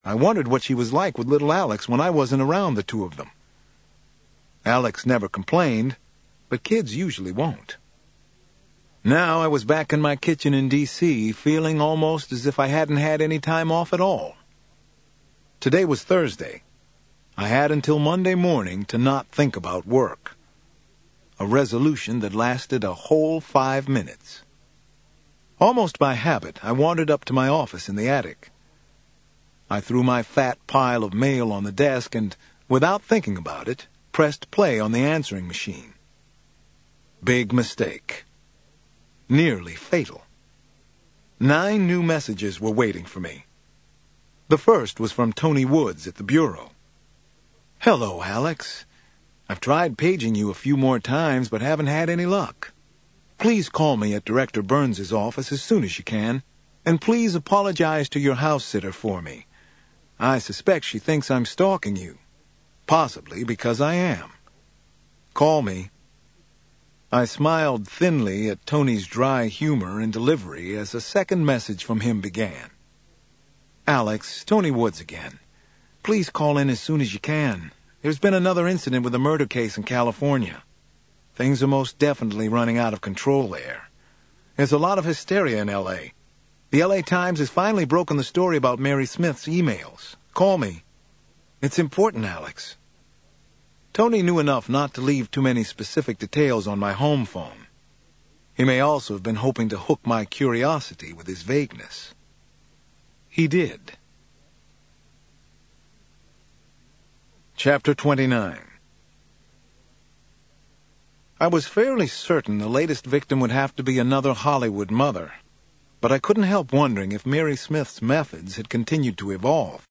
I wondered what she was like with little Alex when I wasn't around the two of them. Alex never complained, but kids usually won't. Now I was back in my kitchen in D.C., feeling almost as if I hadn't had any time off at all. Today was Thursday. I had until Monday morning to not think about work. A resolution that lasted a whole 5 minutes. Almost by habit, I wandered up to my office in the attic. I threw my fat pile of mail on the desk and, without thinking about it, pressed play on the answering machine. Big mistake. Nearly fatal. 9 new messages were waiting for me. The first was from Tony Woods at the Bureau. "Hello, Alex. I've tried paging you a few more times, but haven't had any luck. Please call me at Director Burns's office as soon as you can, and please apologize to your house sitter for me. I suspect she thinks I'm stalking you, possibly because I am. Call me." I smiled thinly at Tony's dry humor and delivery as a second message from him began. "Alex, Tony Woods again. Please call in as soon as you can. There's been another incident with a murder case in California. Things are most definitely running out of control there. There's a lot of hysteria in L.A. The L.A. Times has finally broken the story about Mary Smith's emails. Call me. It's important, Alex." Tony knew enough not to leave too many specific details on my home phone. He may also have been hoping to hook my curiosity with his vagueness. He did. Chapter 29. I was fairly certain the latest victim would have to be another Hollywood mother, but I couldn't help wondering if Mary Smith's methods had continued to evolve.